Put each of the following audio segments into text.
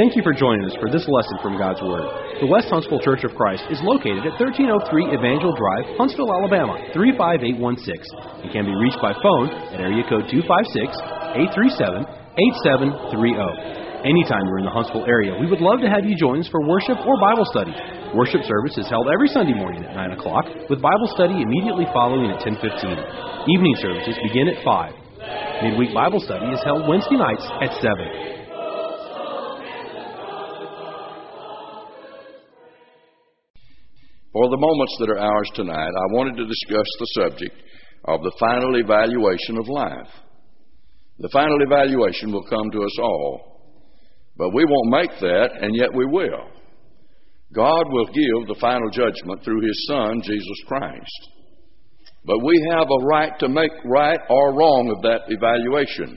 Thank you for joining us for this lesson from God's Word. The West Huntsville Church of Christ is located at 1303 Evangel Drive, Huntsville, Alabama, 35816, and can be reached by phone at area code 256-837-8730. Anytime you're in the Huntsville area, we would love to have you join us for worship or Bible study. Worship service is held every Sunday morning at 9 o'clock, with Bible study immediately following at 10:15. Evening services begin at 5. Midweek Bible study is held Wednesday nights at 7. For the moments that are ours tonight, I wanted to discuss the subject of the final evaluation of life. The final evaluation will come to us all. But we won't make that, and yet we will. God will give the final judgment through His Son, Jesus Christ. But we have a right to make right or wrong of that evaluation.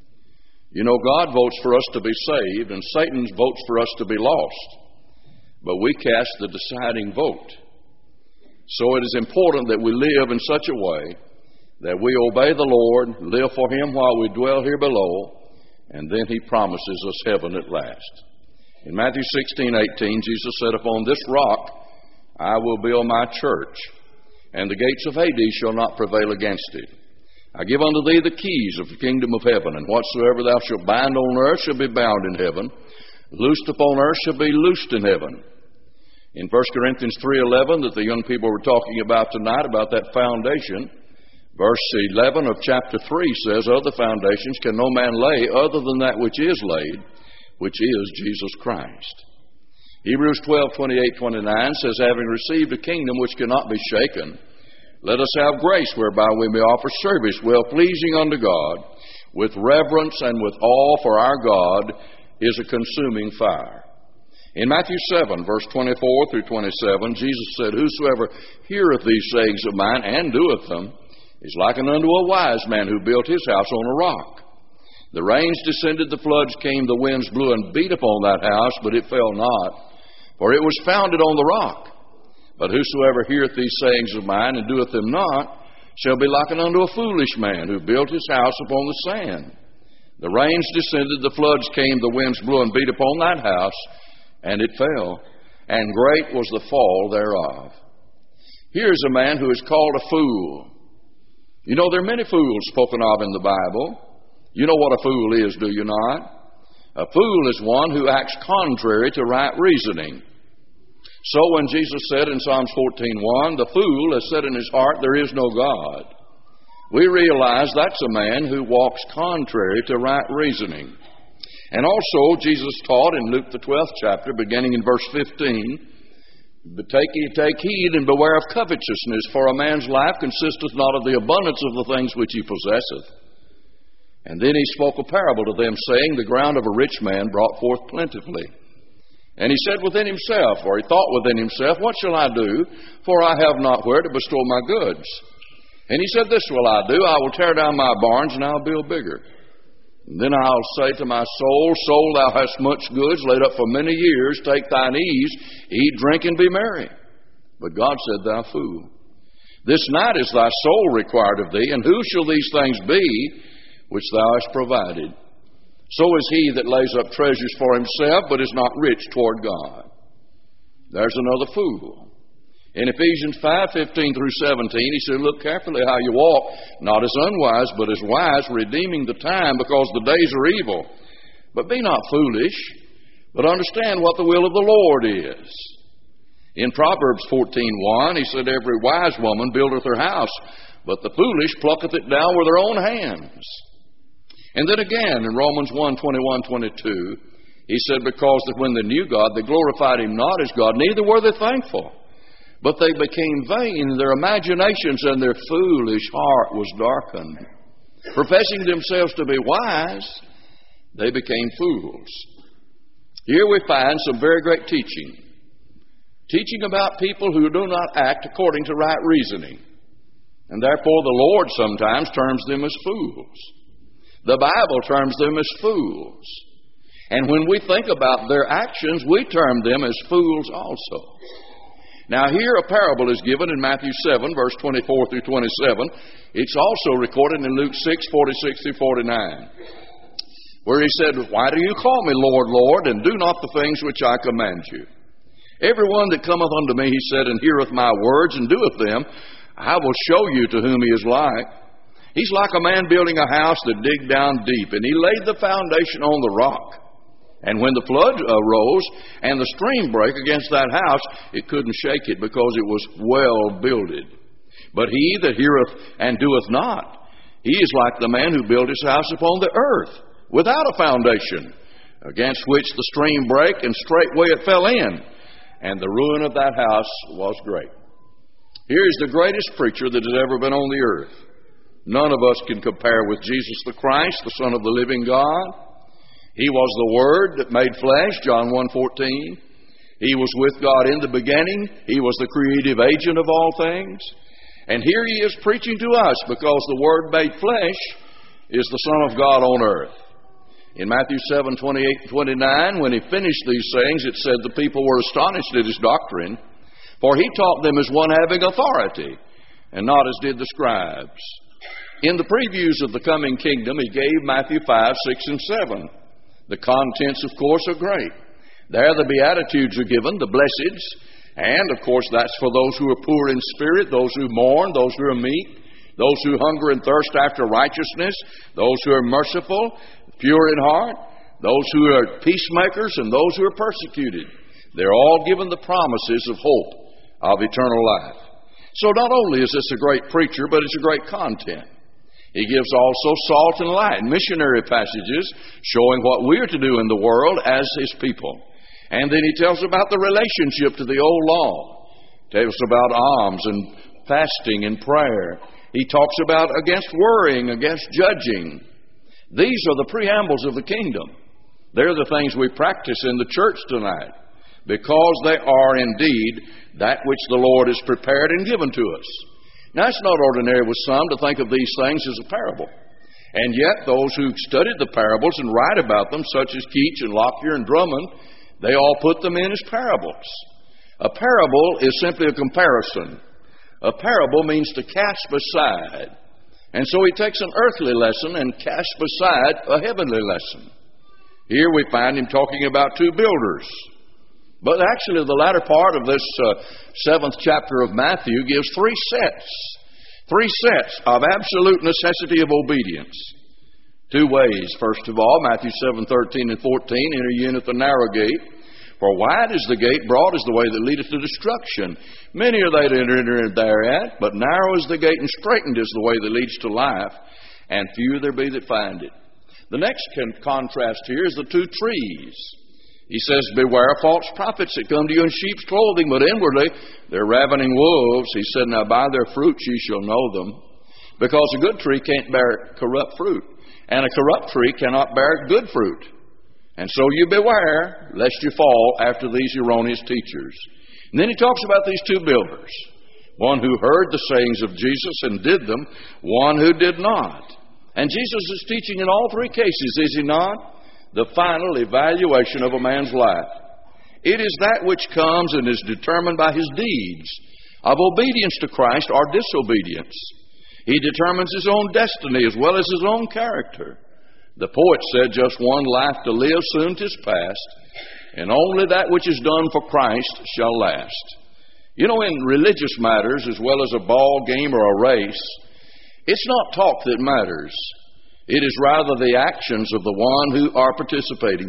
You know, God votes for us to be saved, and Satan votes for us to be lost. But we cast the deciding vote. So it is important that we live in such a way that we obey the Lord, live for Him while we dwell here below, and then He promises us heaven at last. In Matthew 16:18, Jesus said, "Upon this rock I will build my church, and the gates of Hades shall not prevail against it. I give unto thee the keys of the kingdom of heaven, and whatsoever thou shalt bind on earth shall be bound in heaven, loosed upon earth shall be loosed in heaven." In 1 Corinthians 3:11, that the young people were talking about tonight, about that foundation, verse 11 of chapter 3 says, "Other foundations can no man lay other than that which is laid, which is Jesus Christ." Hebrews 12:28-29 says, "Having received a kingdom which cannot be shaken, let us have grace whereby we may offer service well-pleasing unto God, with reverence and with awe, for our God is a consuming fire." In Matthew 7, verse 24-27, Jesus said, "Whosoever heareth these sayings of mine and doeth them is likened unto a wise man who built his house on a rock. The rains descended, the floods came, the winds blew and beat upon that house, but it fell not, for it was founded on the rock. But whosoever heareth these sayings of mine and doeth them not shall be likened unto a foolish man who built his house upon the sand. The rains descended, the floods came, the winds blew and beat upon that house, and it fell, and great was the fall thereof." Here is a man who is called a fool. You know, there are many fools spoken of in the Bible. You know what a fool is, do you not? A fool is one who acts contrary to right reasoning. So when Jesus said in Psalms 14:1, "The fool has said in his heart, there is no God," we realize that's a man who walks contrary to right reasoning. And also, Jesus taught in Luke the 12th chapter, beginning in verse 15, "But take heed and beware of covetousness, for a man's life consisteth not of the abundance of the things which he possesseth." And then he spoke a parable to them, saying, "The ground of a rich man brought forth plentifully. And he said within himself," or he thought within himself, "What shall I do? For I have not where to bestow my goods. And he said, This will I do, I will tear down my barns, and I'll build bigger. And then I'll say to my soul, Soul, thou hast much goods laid up for many years. Take thine ease, eat, drink, and be merry. But God said, Thou fool, this night is thy soul required of thee, and who shall these things be which thou hast provided? So is he that lays up treasures for himself, but is not rich toward God." There's another fool. In Ephesians 5:15-17, he said, "Look carefully how you walk, not as unwise, but as wise, redeeming the time, because the days are evil. But be not foolish, but understand what the will of the Lord is." In Proverbs 14:1, he said, "Every wise woman buildeth her house, but the foolish plucketh it down with her own hands." And then again in Romans 1:21-22, he said, "Because that when they knew God, they glorified Him not as God, neither were they thankful. But they became vain in their imaginations, and their foolish heart was darkened. Professing themselves to be wise, they became fools." Here we find some very great teaching. Teaching about people who do not act according to right reasoning. And therefore the Lord sometimes terms them as fools. The Bible terms them as fools. And when we think about their actions, we term them as fools also. Now here a parable is given in Matthew 7, verse 24-27. It's also recorded in Luke 6:46-49. where he said, "Why do you call me Lord, Lord, and do not the things which I command you? Every one that cometh unto me," he said, "and heareth my words and doeth them, I will show you to whom he is like. He's like a man building a house that digged down deep, and he laid the foundation on the rock. And when the flood arose and the stream brake against that house, it couldn't shake it, because it was well builded. But he that heareth and doeth not, he is like the man who built his house upon the earth, without a foundation, against which the stream brake, and straightway it fell in, and the ruin of that house was great." Here is the greatest preacher that has ever been on the earth. None of us can compare with Jesus the Christ, the Son of the living God. He was the Word that made flesh, John 1:14. He was with God in the beginning. He was the creative agent of all things. And here he is preaching to us, because the Word made flesh is the Son of God on earth. In Matthew 7:28 and 29, when he finished these sayings, it said the people were astonished at his doctrine, for he taught them as one having authority, and not as did the scribes. In the previews of the coming kingdom, he gave Matthew 5, 6, and 7. The contents, of course, are great. There the Beatitudes are given, the blesseds, and, of course, that's for those who are poor in spirit, those who mourn, those who are meek, those who hunger and thirst after righteousness, those who are merciful, pure in heart, those who are peacemakers, and those who are persecuted. They're all given the promises of hope of eternal life. So not only is this a great preacher, but it's a great content. He gives also salt and light, missionary passages showing what we are to do in the world as his people. And then he tells about the relationship to the old law. Tells about alms and fasting and prayer. He talks about against worrying, against judging. These are the preambles of the kingdom. They're the things we practice in the church tonight, because they are indeed that which the Lord has prepared and given to us. Now, it's not ordinary with some to think of these things as a parable. And yet, those who studied the parables and write about them, such as Keats and Lockyer and Drummond, they all put them in as parables. A parable is simply a comparison. A parable means to cast beside. And so he takes an earthly lesson and casts beside a heavenly lesson. Here we find him talking about two builders. But actually, the latter part of this 7th chapter of Matthew gives three sets of absolute necessity of obedience. Two ways. First of all, Matthew 7:13 and 14, "Enter ye in at the narrow gate. For wide is the gate, broad is the way that leadeth to destruction. Many are they that enter thereat, but narrow is the gate, and straitened is the way that leads to life, and few there be that find it." The next contrast here is the two trees. He says, "Beware false prophets that come to you in sheep's clothing, but inwardly they're ravening wolves." He said, "Now by their fruits ye shall know them. Because a good tree can't bear corrupt fruit, and a corrupt tree cannot bear good fruit. And so you beware, lest you fall after these erroneous teachers." And then he talks about these two builders. One who heard the sayings of Jesus and did them, one who did not. And Jesus is teaching in all three cases, is he not? The final evaluation of a man's life. It is that which comes and is determined by his deeds of obedience to Christ or disobedience. He determines his own destiny as well as his own character. The poet said, "Just one life to live, soon 'tis past, and only that which is done for Christ shall last." You know, in religious matters as well as a ball game or a race, it's not talk that matters. It is rather the actions of the ones who are participating.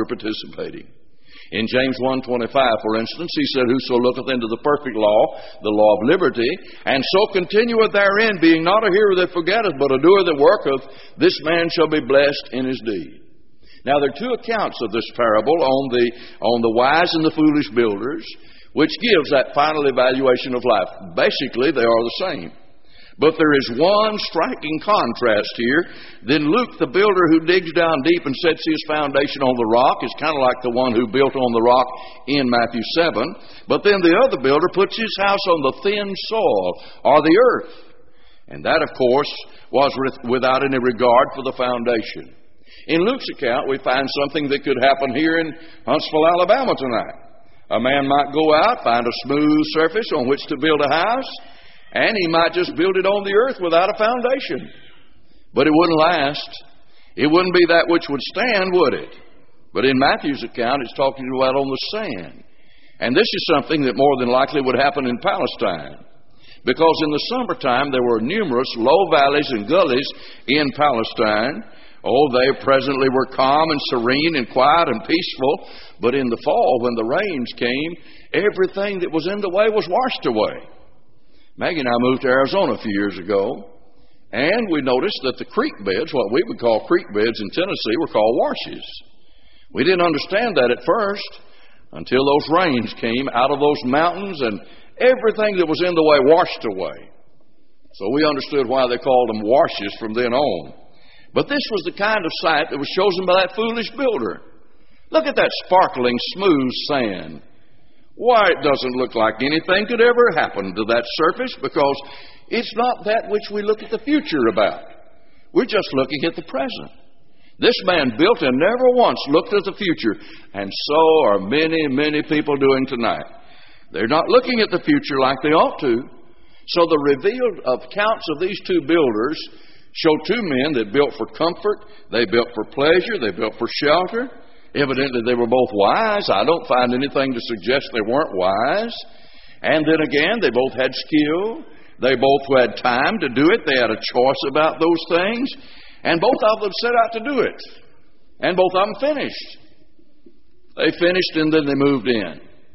In James 1:25, for instance, he said, "Whoso looketh into the perfect law, the law of liberty, and so continueth therein, being not a hearer that forgetteth, but a doer that worketh, this man shall be blessed in his deed." Now, there are two accounts of this parable on the wise and the foolish builders, which gives that final evaluation of life. Basically, they are the same. But there is one striking contrast here. Then Luke, the builder who digs down deep and sets his foundation on the rock, is kind of like the one who built on the rock in Matthew 7. But then the other builder puts his house on the thin soil, or the earth. And that, of course, was without any regard for the foundation. In Luke's account, we find something that could happen here in Huntsville, Alabama tonight. A man might go out, find a smooth surface on which to build a house, and he might just build it on the earth without a foundation. But it wouldn't last. It wouldn't be that which would stand, would it? But in Matthew's account, it's talking about on the sand. And this is something that more than likely would happen in Palestine. Because in the summertime, there were numerous low valleys and gullies in Palestine. Oh, they presently were calm and serene and quiet and peaceful. But in the fall, when the rains came, everything that was in the way was washed away. Maggie and I moved to Arizona a few years ago, and we noticed that the creek beds, what we would call creek beds in Tennessee, were called washes. We didn't understand that at first until those rains came out of those mountains and everything that was in the way washed away. So we understood why they called them washes from then on. But this was the kind of sight that was chosen by that foolish builder. Look at that sparkling, smooth sand. Why, it doesn't look like anything could ever happen to that surface, because it's not that which we look at the future about. We're just looking at the present. This man built and never once looked at the future, and so are many, many people doing tonight. They're not looking at the future like they ought to. So the revealed accounts of these two builders show two men that built for comfort, they built for pleasure, they built for shelter. Evidently they were both wise. I don't find anything to suggest they weren't wise. And then again, they both had skill. They both had time to do it. They had a choice about those things. And both of them set out to do it. And both of them finished. They finished and then they moved in.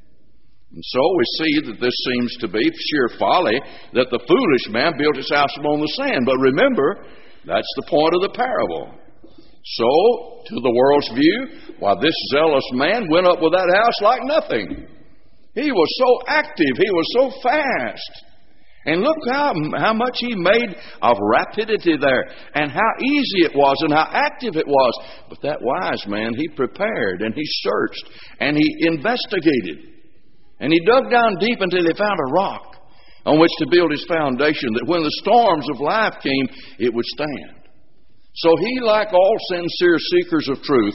And so we see that this seems to be sheer folly, that the foolish man built his house upon the sand. But remember, that's the point of the parable. So, to the world's view, why, this zealous man went up with that house like nothing. He was so active. He was so fast. And look how much he made of rapidity there, and how easy it was, and how active it was. But that wise man, he prepared, and he searched, and he investigated. And he dug down deep until he found a rock on which to build his foundation, that when the storms of life came, it would stand. So he, like all sincere seekers of truth,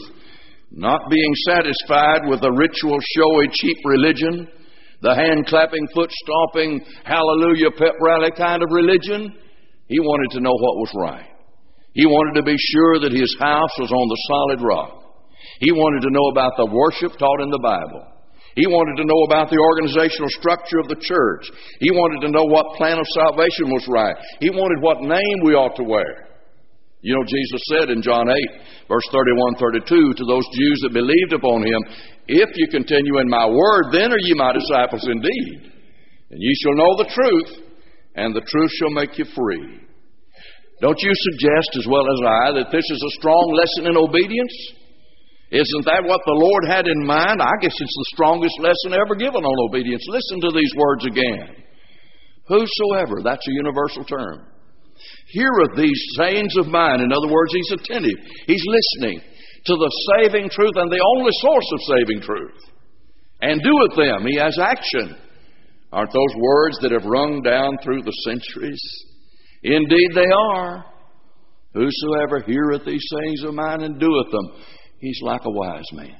not being satisfied with the ritual, showy, cheap religion, the hand-clapping, foot-stomping, hallelujah, pep rally kind of religion, he wanted to know what was right. He wanted to be sure that his house was on the solid rock. He wanted to know about the worship taught in the Bible. He wanted to know about the organizational structure of the church. He wanted to know what plan of salvation was right. He wanted what name we ought to wear. You know, Jesus said in John 8, verse 31-32, to those Jews that believed upon him, if you continue in my word, then are ye my disciples indeed. And ye shall know the truth, and the truth shall make you free. Don't you suggest, as well as I, that this is a strong lesson in obedience? Isn't that what the Lord had in mind? I guess it's the strongest lesson ever given on obedience. Listen to these words again. Whosoever, that's a universal term, heareth these sayings of mine. In other words, he's attentive. He's listening to the saving truth and the only source of saving truth, and doeth them. He has action. Aren't those words that have rung down through the centuries? Indeed they are. Whosoever heareth these sayings of mine and doeth them, he's like a wise man.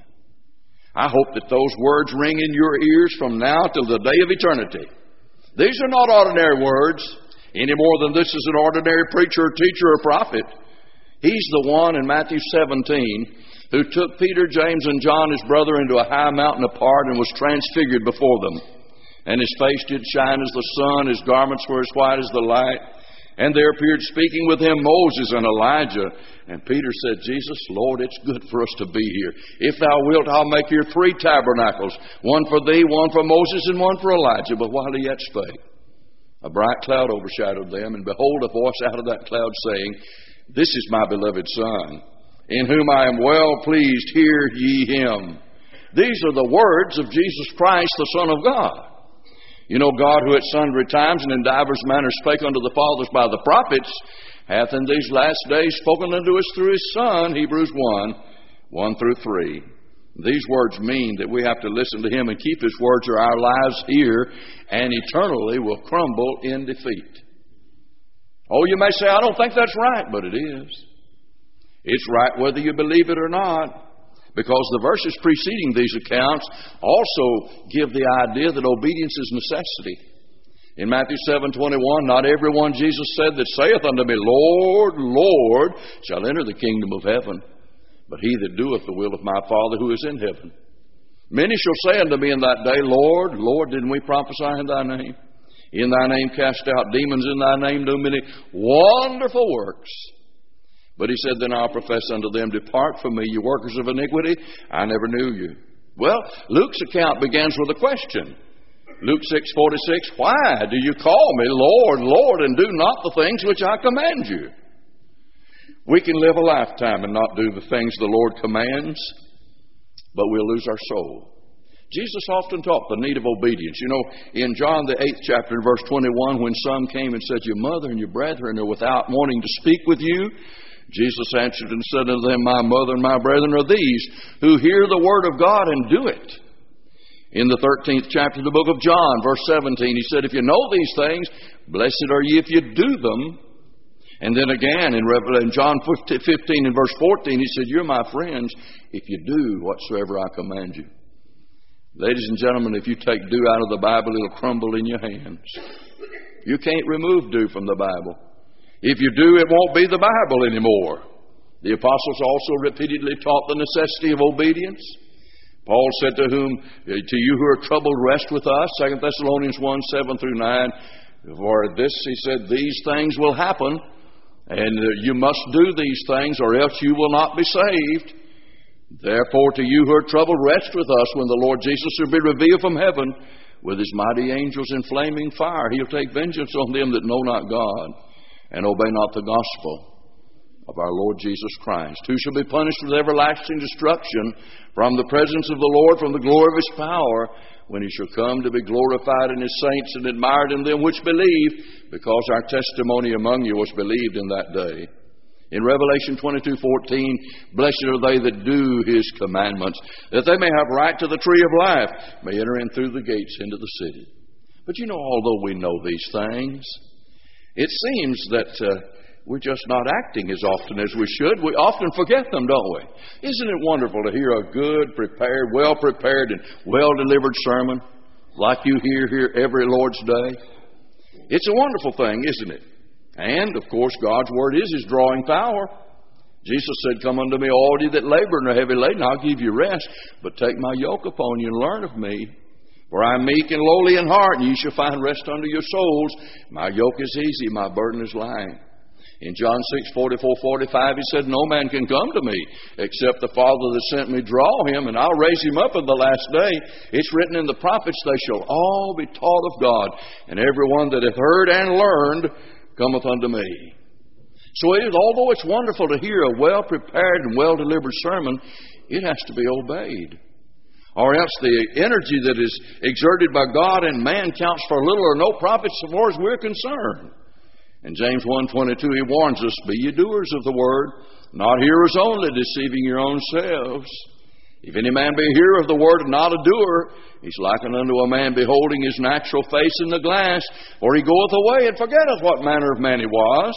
I hope that those words ring in your ears from now till the day of eternity. These are not ordinary words, any more than this is an ordinary preacher or teacher or prophet. He's the one in Matthew 17 who took Peter, James, and John, his brother, into a high mountain apart and was transfigured before them. And his face did shine as the sun, his garments were as white as the light. And there appeared speaking with him Moses and Elijah. And Peter said, Jesus, Lord, it's good for us to be here. If thou wilt, I'll make here 3 tabernacles, one for thee, one for Moses, and one for Elijah. But while he yet spake, a bright cloud overshadowed them, and behold, a voice out of that cloud saying, This is my beloved Son, in whom I am well pleased, hear ye him. These are the words of Jesus Christ, the Son of God. You know, God, who at sundry times and in divers manners spake unto the fathers by the prophets, hath in these last days spoken unto us through his Son, Hebrews 1:1-3. These words mean that we have to listen to him and keep his words, or our lives here and eternally will crumble in defeat. Oh, you may say, I don't think that's right, but it is. It's right whether you believe it or not, because the verses preceding these accounts also give the idea that obedience is necessity. In Matthew 7:21, not everyone, Jesus said, that saith unto me, Lord, Lord, shall enter the kingdom of heaven, but he that doeth the will of my Father who is in heaven. Many shall say unto me in that day, Lord, Lord, didn't we prophesy in thy name? In thy name cast out demons, in thy name do many wonderful works. But he said, then I'll profess unto them, depart from me, you workers of iniquity, I never knew you. Well, Luke's account begins with a question. Luke 6:46, why do you call me Lord, Lord, and do not the things which I command you? We can live a lifetime and not do the things the Lord commands, but we'll lose our soul. Jesus often taught the need of obedience. You know, in John the 8th chapter, verse 21, when some came and said, your mother and your brethren are without wanting to speak with you, Jesus answered and said unto them, my mother and my brethren are these, who hear the word of God and do it. In the 13th chapter of the book of John, verse 17, he said, if you know these things, blessed are ye if you do them. And then again in John 15 and verse 14, he said, you're my friends if you do whatsoever I command you. Ladies and gentlemen, if you take do out of the Bible, it'll crumble in your hands. You can't remove do from the Bible. If you do, it won't be the Bible anymore. The apostles also repeatedly taught the necessity of obedience. Paul said to you who are troubled, rest with us, 2 Thessalonians 1:7-9. For this, he said, these things will happen, and you must do these things, or else you will not be saved. Therefore, to you who are troubled, rest with us when the Lord Jesus will be revealed from heaven with his mighty angels in flaming fire. He'll take vengeance on them that know not God and obey not the gospel of our Lord Jesus Christ, who shall be punished with everlasting destruction from the presence of the Lord, from the glory of his power, when he shall come to be glorified in his saints and admired in them which believe, because our testimony among you was believed in that day. In Revelation 22:14, blessed are they that do his commandments, that they may have right to the tree of life, may enter in through the gates into the city. But you know, although we know these things, it seems that we're just not acting as often as we should. We often forget them, don't we? Isn't it wonderful to hear a good, prepared, well-prepared, and well-delivered sermon like you hear here every Lord's Day? It's a wonderful thing, isn't it? And, of course, God's Word is his drawing power. Jesus said, come unto me, all ye that labor and are heavy laden, I'll give you rest. But take my yoke upon you and learn of me. For I am meek and lowly in heart, and ye shall find rest unto your souls. My yoke is easy, my burden is light. In John 6:44-45, he said, no man can come to me except the Father that sent me draw him, and I'll raise him up in the last day. It's written in the prophets, they shall all be taught of God, and everyone that hath heard and learned cometh unto me. So although it's wonderful to hear a well-prepared and well-delivered sermon, it has to be obeyed. Or else the energy that is exerted by God and man counts for little or no profit so far as we're concerned. In James 1:22, he warns us, be ye doers of the word, not hearers only, deceiving your own selves. If any man be a hearer of the word and not a doer, he's likened unto a man beholding his natural face in the glass, for he goeth away and forgetteth what manner of man he was.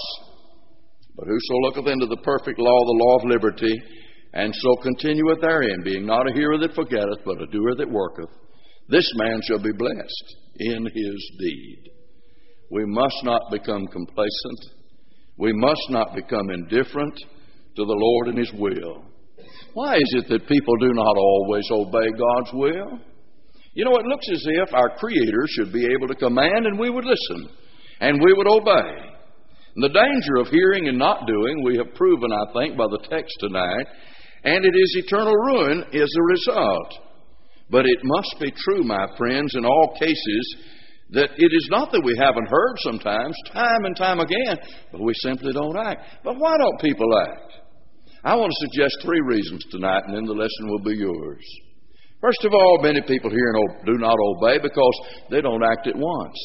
But whoso looketh into the perfect law, the law of liberty, and so continueth therein, being not a hearer that forgetteth, but a doer that worketh, this man shall be blessed in his deed. We must not become complacent. We must not become indifferent to the Lord and his will. Why is it that people do not always obey God's will? You know, it looks as if our Creator should be able to command and we would listen and we would obey. And the danger of hearing and not doing, we have proven, I think, by the text tonight, and it is eternal ruin as a result. But it must be true, my friends, in all cases, that it is not that we haven't heard sometimes, time and time again, but we simply don't act. But why don't people act? I want to suggest 3 reasons tonight, and then the lesson will be yours. First of all, many people here do not obey because they don't act at once.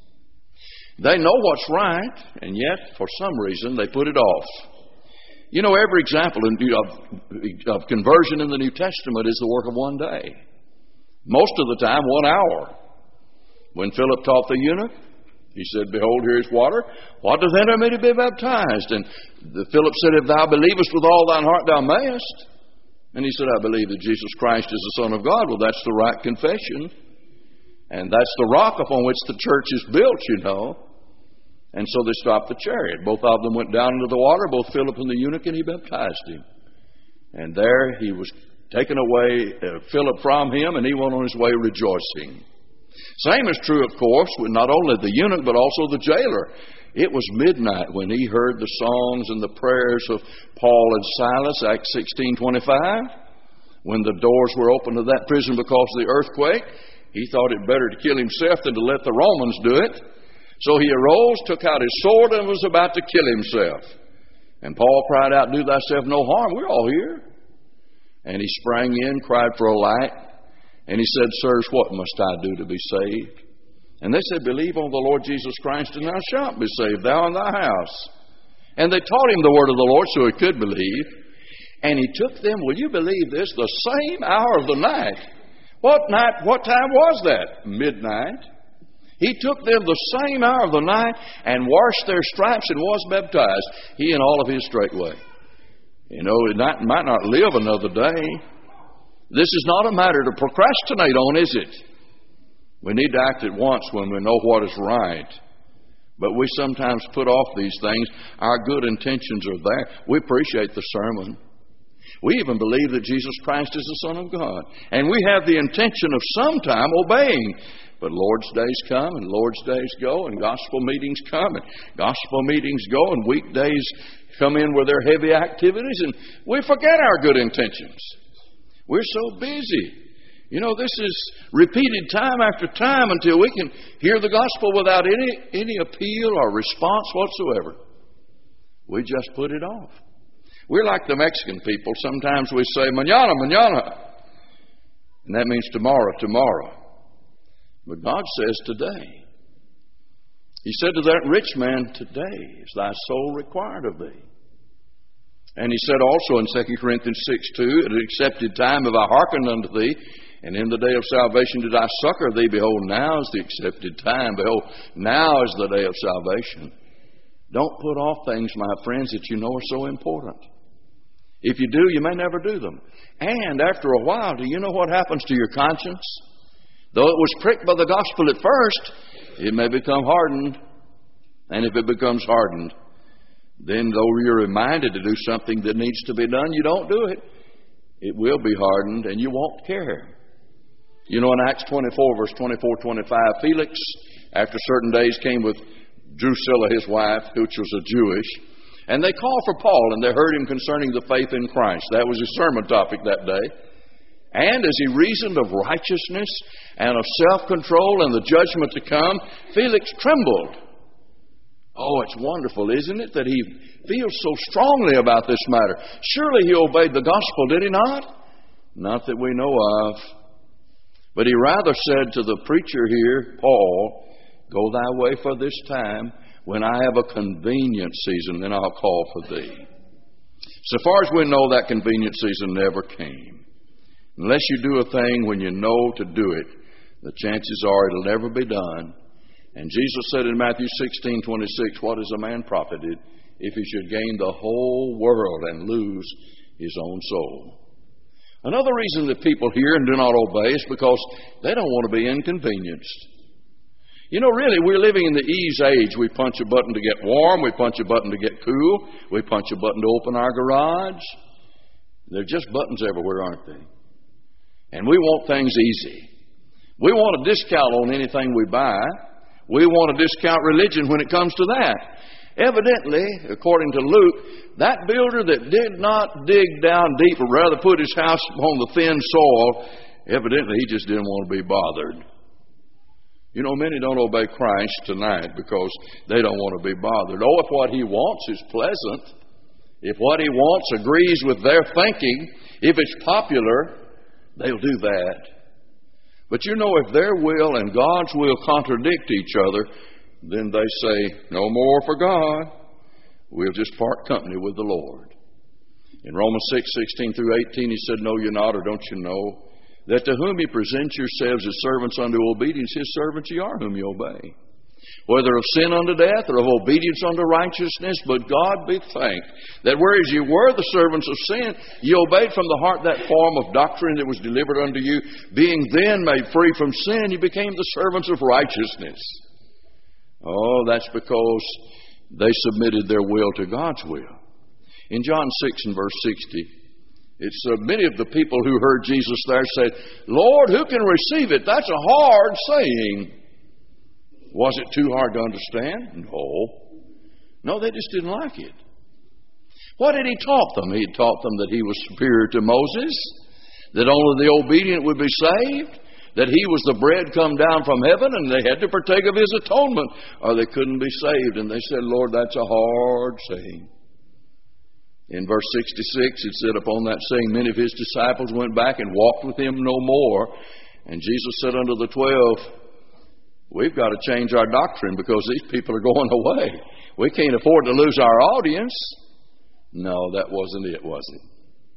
They know what's right, and yet, for some reason, they put it off. You know, every example of conversion in the New Testament is the work of one day. Most of the time, 1 hour. When Philip taught the eunuch, he said, behold, here is water. What doth hinder me to be baptized? And Philip said, if thou believest with all thine heart, thou mayest. And he said, I believe that Jesus Christ is the Son of God. Well, that's the right confession. And that's the rock upon which the church is built, you know. And so they stopped the chariot. Both of them went down into the water, both Philip and the eunuch, and he baptized him. And there he was taken away, Philip from him, and he went on his way rejoicing. Same is true, of course, with not only the eunuch, but also the jailer. It was midnight when he heard the songs and the prayers of Paul and Silas, Acts 16:25. When the doors were opened to that prison because of the earthquake, he thought it better to kill himself than to let the Romans do it. So he arose, took out his sword, and was about to kill himself. And Paul cried out, "Do thyself no harm, we're all here." And he sprang in, cried for a light, and he said, "Sirs, what must I do to be saved?" And they said, "Believe on the Lord Jesus Christ, and thou shalt be saved, thou and thy house." And they taught him the word of the Lord so he could believe. And he took them, will you believe this, the same hour of the night. What time was that? Midnight. He took them the same hour of the night and washed their stripes and was baptized, he and all of his straightway. You know, it might not live another day. This is not a matter to procrastinate on, is it? We need to act at once when we know what is right. But we sometimes put off these things. Our good intentions are there. We appreciate the sermon. We even believe that Jesus Christ is the Son of God. And we have the intention of sometime obeying. But Lord's days come and Lord's days go, and gospel meetings come and gospel meetings go, and weekdays come in with their heavy activities, and we forget our good intentions. We're so busy. You know, this is repeated time after time until we can hear the gospel without any appeal or response whatsoever. We just put it off. We're like the Mexican people. Sometimes we say, "Mañana, mañana." And that means tomorrow, tomorrow. But God says today. He said to that rich man, "Today is thy soul required of thee." And he said also in 2 Corinthians 6:2, "At an accepted time have I hearkened unto thee, and in the day of salvation did I succor thee. Behold, now is the accepted time. Behold, now is the day of salvation." Don't put off things, my friends, that you know are so important. If you do, you may never do them. And after a while, do you know what happens to your conscience? Though it was pricked by the gospel at first, it may become hardened. And if it becomes hardened, then though you're reminded to do something that needs to be done, you don't do it. It will be hardened and you won't care. You know, in Acts 24, verse 24-25, Felix, after certain days, came with Drusilla, his wife, which was a Jewish, and they called for Paul, and they heard him concerning the faith in Christ. That was his sermon topic that day. And as he reasoned of righteousness and of self-control and the judgment to come, Felix trembled. Oh, it's wonderful, isn't it, that he feels so strongly about this matter. Surely he obeyed the gospel, did he not? Not that we know of. But he rather said to the preacher here, Paul, "Go thy way for this time. When I have a convenient season, then I'll call for thee." So far as we know, that convenient season never came. Unless you do a thing when you know to do it, the chances are it'll never be done. And Jesus said in Matthew 16:26, "What is a man profited if he should gain the whole world and lose his own soul?" Another reason that people hear and do not obey is because they don't want to be inconvenienced. You know, really, we're living in the ease age. We punch a button to get warm. We punch a button to get cool. We punch a button to open our garage. They're just buttons everywhere, aren't they? And we want things easy. We want a discount on anything we buy. We want to discount religion when it comes to that. Evidently, according to Luke, that builder that did not dig down deep, or rather put his house on the thin soil, evidently he just didn't want to be bothered. You know, many don't obey Christ tonight because they don't want to be bothered. Oh, if what he wants is pleasant, if what he wants agrees with their thinking, if it's popular, they'll do that. But you know, if their will and God's will contradict each other, then they say, "No more for God. We'll just part company with the Lord." In Romans 6:16-18, he said, "Know you not, or don't you know, that to whom ye present yourselves as servants unto obedience, his servants ye are whom ye obey. whether of sin unto death or of obedience unto righteousness. But God be thanked that whereas you were the servants of sin, you obeyed from the heart that form of doctrine that was delivered unto you. Being then made free from sin, you became the servants of righteousness. Oh, that's because they submitted their will to God's will. In John 6 and verse 60, it's many of the people who heard Jesus there said, Lord, who can receive it? That's a hard saying. Was it too hard to understand? No, they just didn't like it. What did he taught them? He taught them that he was superior to Moses, that only the obedient would be saved, that he was the bread come down from heaven, and they had to partake of his atonement, or they couldn't be saved. And they said, Lord, that's a hard saying. In verse 66, it said, upon that saying, many of his disciples went back and walked with him no more. And Jesus said unto the 12, we've got to change our doctrine because these people are going away. We can't afford to lose our audience. No, that wasn't it, was it?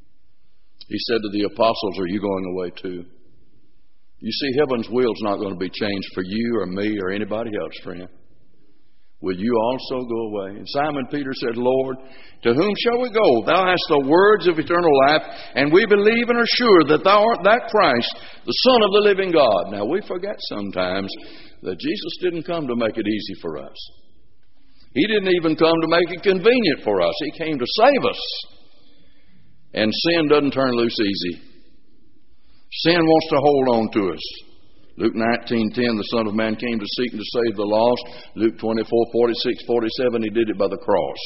He said to the apostles, are you going away too? You see, heaven's will is not going to be changed for you or me or anybody else, friend. Will you also go away? And Simon Peter said, Lord, to whom shall we go? Thou hast the words of eternal life, and we believe and are sure that thou art that Christ, the Son of the living God. Now, we forget sometimes that Jesus didn't come to make it easy for us. He didn't even come to make it convenient for us. He came to save us. And sin doesn't turn loose easy. Sin wants to hold on to us. Luke 19:10, the Son of Man came to seek and to save the lost. Luke 24:46-47, he did it by the cross.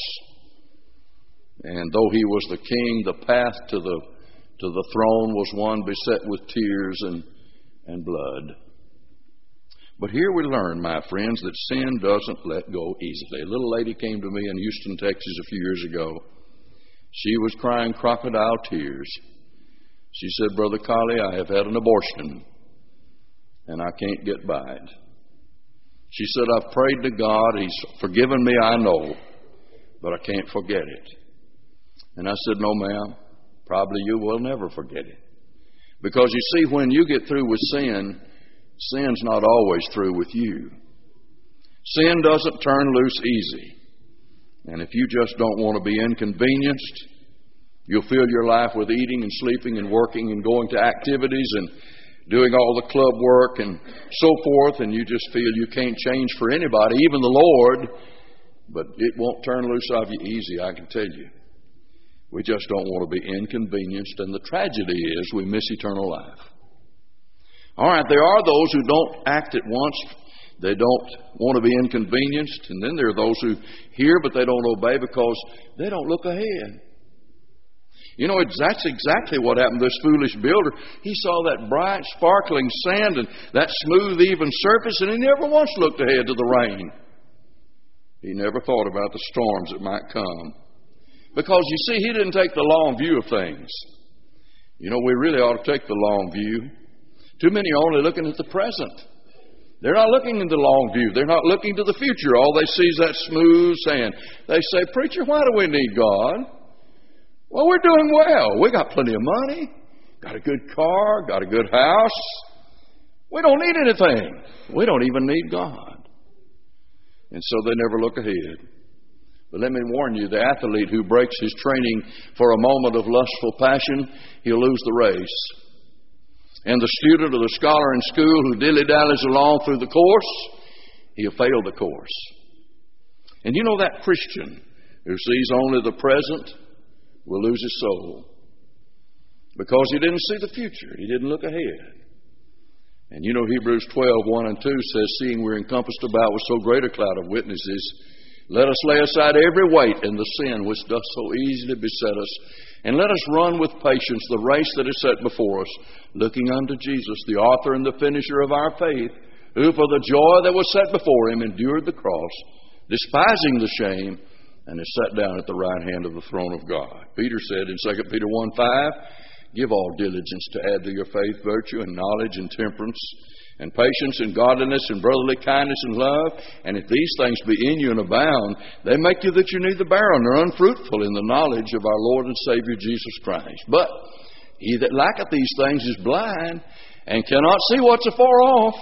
And though he was the king, the path to the throne was one beset with tears and blood. But here we learn, my friends, that sin doesn't let go easily. A little lady came to me in Houston, Texas a few years ago. She was crying crocodile tears. She said, Brother Colley, I have had an abortion, and I can't get by it. She said, I've prayed to God. He's forgiven me, I know, but I can't forget it. And I said, no, ma'am, probably you will never forget it. Because you see, when you get through with sin, sin's not always through with you. Sin doesn't turn loose easy. And if you just don't want to be inconvenienced, you'll fill your life with eating and sleeping and working and going to activities and doing all the club work and so forth, and you just feel you can't change for anybody, even the Lord, but it won't turn loose of you easy, I can tell you. We just don't want to be inconvenienced, and the tragedy is we miss eternal life. All right, there are those who don't act at once. They don't want to be inconvenienced, and then there are those who hear but they don't obey because they don't look ahead. You know, that's exactly what happened to this foolish builder. He saw that bright, sparkling sand and that smooth, even surface, and he never once looked ahead to the rain. He never thought about the storms that might come. Because, you see, he didn't take the long view of things. You know, we really ought to take the long view. Too many are only looking at the present. They're not looking in the long view. They're not looking to the future. All they see is that smooth sand. They say, Preacher, why do we need God? Well, we're doing well. We got plenty of money, got a good car, got a good house. We don't need anything. We don't even need God. And so they never look ahead. But let me warn you, the athlete who breaks his training for a moment of lustful passion, he'll lose the race. And the student or the scholar in school who dilly-dallies along through the course, he'll fail the course. And you know, that Christian who sees only the present will lose his soul because he didn't see the future. He didn't look ahead. And you know, Hebrews 12:1-2 says, seeing we're encompassed about with so great a cloud of witnesses, let us lay aside every weight and the sin which doth so easily beset us, and let us run with patience the race that is set before us, looking unto Jesus, the author and the finisher of our faith, who for the joy that was set before him endured the cross, despising the shame, and is set down at the right hand of the throne of God. Peter said in 2 Peter 1:5, give all diligence to add to your faith virtue and knowledge and temperance and patience and godliness and brotherly kindness and love. And if these things be in you and abound, they make you that you're neither barren nor unfruitful in the knowledge of our Lord and Savior Jesus Christ. But he that lacketh these things is blind and cannot see what's afar off,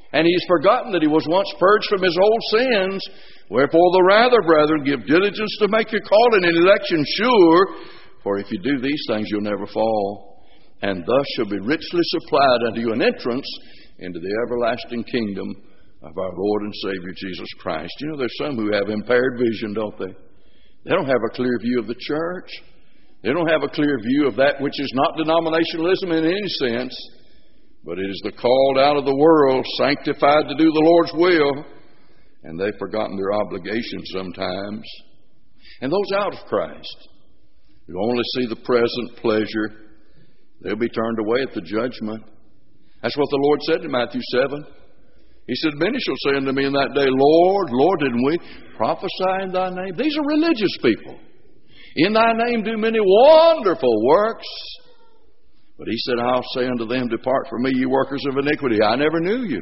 And he's forgotten that he was once purged from his old sins. Wherefore the rather, brethren, give diligence to make your calling and election sure. For if you do these things, you'll never fall. And thus shall be richly supplied unto you an entrance into the everlasting kingdom of our Lord and Savior Jesus Christ. You know, there's some who have impaired vision, don't they? They don't have a clear view of the church. They don't have a clear view of that which is not denominationalism in any sense, but it is the called out of the world, sanctified to do the Lord's will. And they've forgotten their obligations sometimes. And those out of Christ, who only see the present pleasure, they'll be turned away at the judgment. That's what the Lord said in Matthew 7. He said, many shall say unto me in that day, Lord, Lord, didn't we prophesy in thy name? These are religious people. In thy name do many wonderful works. But he said, I'll say unto them, depart from me, ye workers of iniquity. I never knew you.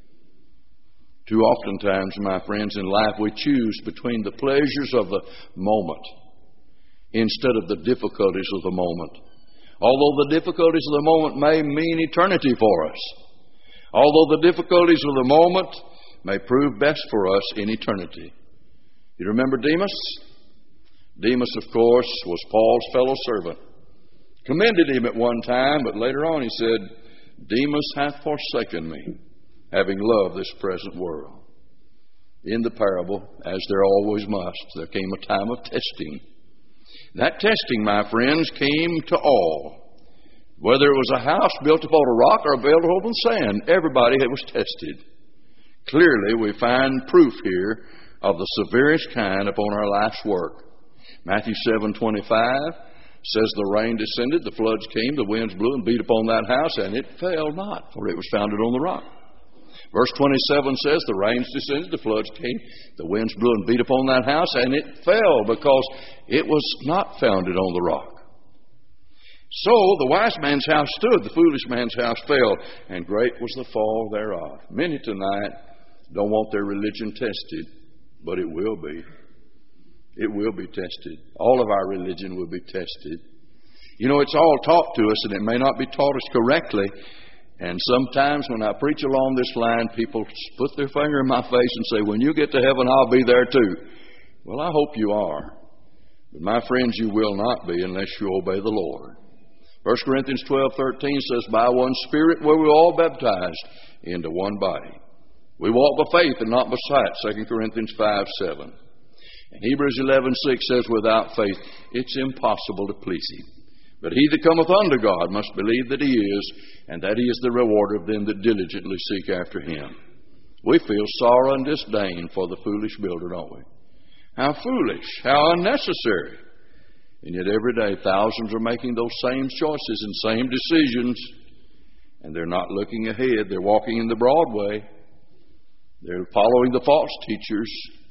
Too oftentimes, my friends, in life we choose between the pleasures of the moment instead of the difficulties of the moment. Although the difficulties of the moment may mean eternity for us. Although the difficulties of the moment may prove best for us in eternity. You remember Demas? Demas, of course, was Paul's fellow servant. Commended him at one time, but later on he said, Demas hath forsaken me, having loved this present world. In the parable, as there always must, there came a time of testing. That testing, my friends, came to all. Whether it was a house built upon a rock or built upon sand, everybody was tested. Clearly, we find proof here of the severest kind upon our life's work. Matthew 7:25 says, the rain descended, the floods came, the winds blew and beat upon that house, and it fell not, for it was founded on the rock. Verse 27 says, the rains descended, the floods came, the winds blew and beat upon that house, and it fell because it was not founded on the rock. So the wise man's house stood, the foolish man's house fell, and great was the fall thereof. Many tonight don't want their religion tested, but it will be. It will be tested. All of our religion will be tested. You know, it's all taught to us, and it may not be taught us correctly. And sometimes when I preach along this line, people put their finger in my face and say, when you get to heaven, I'll be there too. Well, I hope you are. But my friends, you will not be unless you obey the Lord. 1 Corinthians 12:13 says, by one Spirit were we all baptized into one body. We walk by faith and not by sight, 2 Corinthians 5:7. And Hebrews 11:6 says, without faith, it's impossible to please Him. But he that cometh unto God must believe that He is, and that He is the rewarder of them that diligently seek after Him. We feel sorrow and disdain for the foolish builder, don't we? How foolish, how unnecessary. And yet every day thousands are making those same choices and same decisions, and they're not looking ahead. They're walking in the broad way. They're following the false teachers.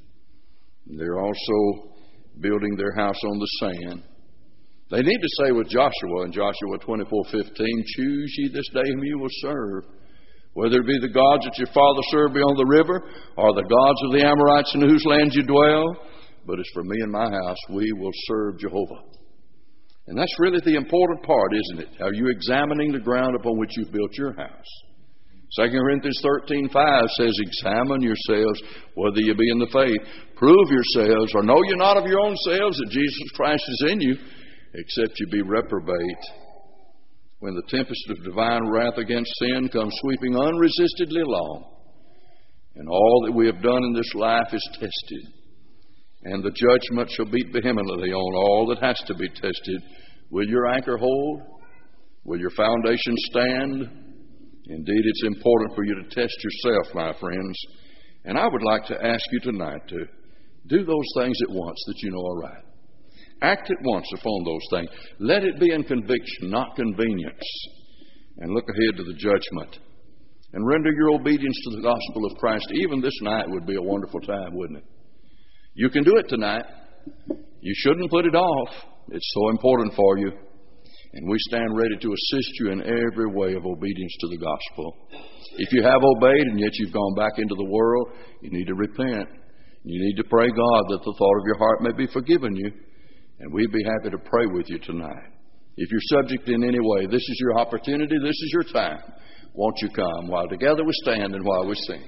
They're also building their house on the sand. They need to say with Joshua in Joshua 24:15, choose ye this day whom you will serve, whether it be the gods that your father served beyond the river, or the gods of the Amorites in whose land you dwell. But as for me and my house, we will serve Jehovah. And that's really the important part, isn't it? Are you examining the ground upon which you've built your house? 2 Corinthians 13:5 says, examine yourselves whether you be in the faith. Prove yourselves, or know you not of your own selves that Jesus Christ is in you, except you be reprobate. When the tempest of divine wrath against sin comes sweeping unresistedly along, and all that we have done in this life is tested, and the judgment shall beat vehemently on all that has to be tested, will your anchor hold? Will your foundation stand? Indeed, it's important for you to test yourself, my friends. And I would like to ask you tonight to do those things at once that you know are right. Act at once upon those things. Let it be in conviction, not convenience. And look ahead to the judgment. And render your obedience to the gospel of Christ. Even this night would be a wonderful time, wouldn't it? You can do it tonight. You shouldn't put it off. It's so important for you. And we stand ready to assist you in every way of obedience to the gospel. If you have obeyed and yet you've gone back into the world, you need to repent. You need to pray God that the thought of your heart may be forgiven you. And we'd be happy to pray with you tonight. If you're subject in any way, this is your opportunity. This is your time. Won't you come while together we stand and while we sing?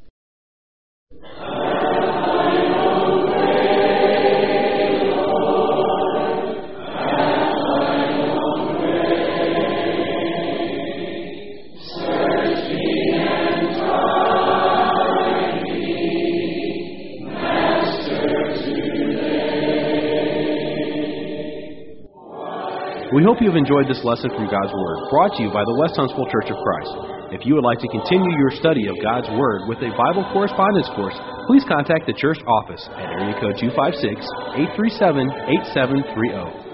We hope you have enjoyed this lesson from God's Word, brought to you by the West Huntsville Church of Christ. If you would like to continue your study of God's Word with a Bible correspondence course, please contact the church office at area code 256-837-8730.